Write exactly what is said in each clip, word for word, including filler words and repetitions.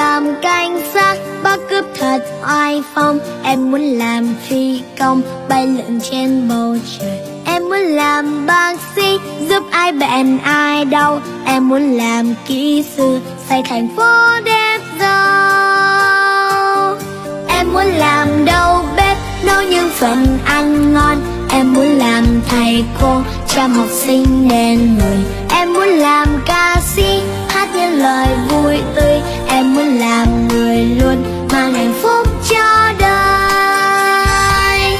làm cảnh sát, bắt cướp thật oai phong. Em muốn làm phi công, bay lượn trên bầu trời. Em muốn làm bác sĩ, giúp ai bệnh ai đau. Em muốn làm kỹ sư, xây thành phố đẹp giàu. Em muốn làm đầu bếp, nấu những phần ăn ngon. Em muốn làm thầy cô, chăm học sinh nên người. Em muốn làm ca sĩ, hát những lời vui tươi. Em muốn làm người luôn mang hạnh phúc cho đời.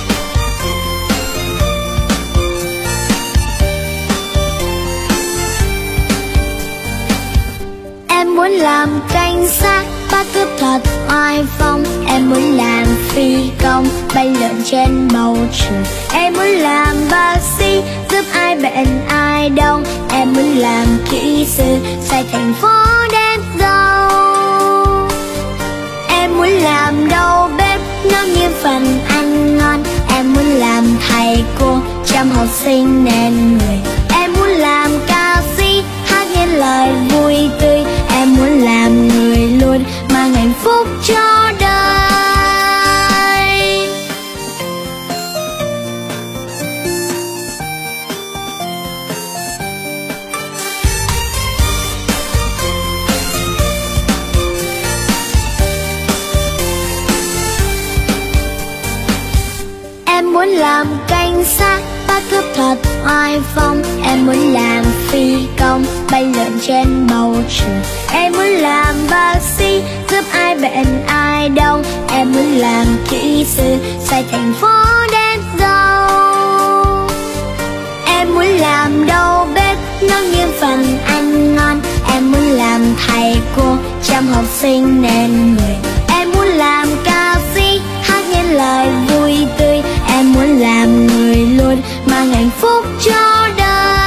Em muốn làm cảnh sát, bắt cướp thật oai phong. Em muốn làm phi công, bay lượn trên bầu trời. Em muốn làm bác sĩ, giúp ai bệnh ai đau. Em muốn làm kỹ sư, xây thành phố đẹp giàu. Em muốn làm đầu bếp, nấu những phần ăn ngon. Em muốn làm thầy cô, chăm học sinh nên người. Em muốn làm ca sĩ, hát những lời vui tươi. Em muốn làm người luôn mang hạnh phúc cho đời. Em muốn làm cảnh sát, bắt cướp thật oai phong. Em muốn làm phi công, bay lượn trên bầu trời. Em muốn làm bác sĩ, giúp ai bệnh ai đau. Em muốn làm kỹ sư, xây thành phố đẹp giàu. Em muốn làm đầu bếp, nấu những phần ăn ngon. Em muốn làm thầy cô, chăm học sinh nên người. Em muốn làm ca sĩ, hát những lời vui tươi. Em muốn làm người luôn mang hạnh phúc cho đời.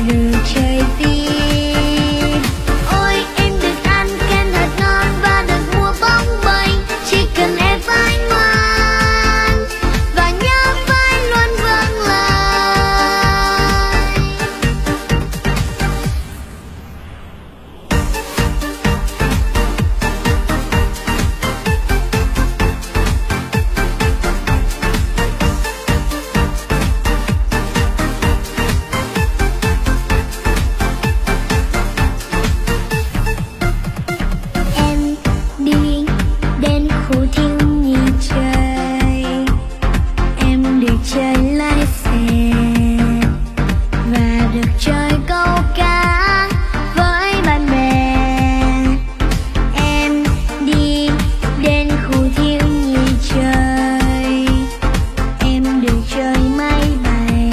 được chơi tiếp. Ôi em được ăn kem thật ngon và được mua bóng bay, chỉ cần em phải ngoan và nhớ phải luôn vâng lời. Em đi đến khu thiếu nhi chơi, em được chơi lái xe và được chơi câu cá với bạn bè. Em đi đến khu thiếu nhi chơi, em được chơi máy bay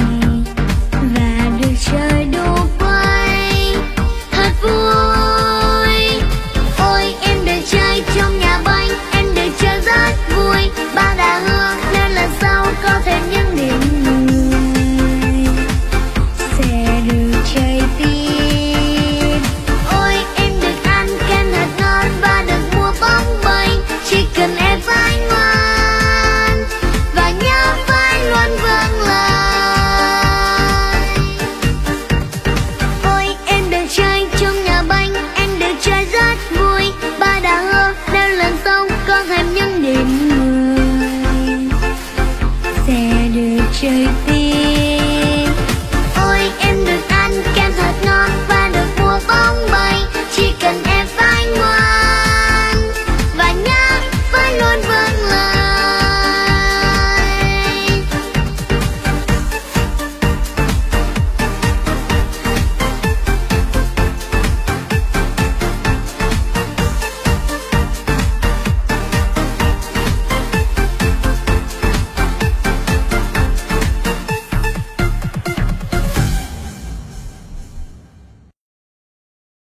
và được chơi đu quay thật vui. Ôi em được chơi trong nhà bánh, em được chơi rất vui. Ba đã hứa nên lần sau có thêm những điểm mười sẽ được chơi tiếp. Ôi em được ăn kem thật ngon và được mua bóng bay, chỉ cần em phải ngoan và nhớ phải luôn vâng lời. Ôi em được chơi trong nhà bánh, em được chơi rất vui. Ba đã hứa nếu lần sau có thêm những điểm mười sẽ được chơi tiếp.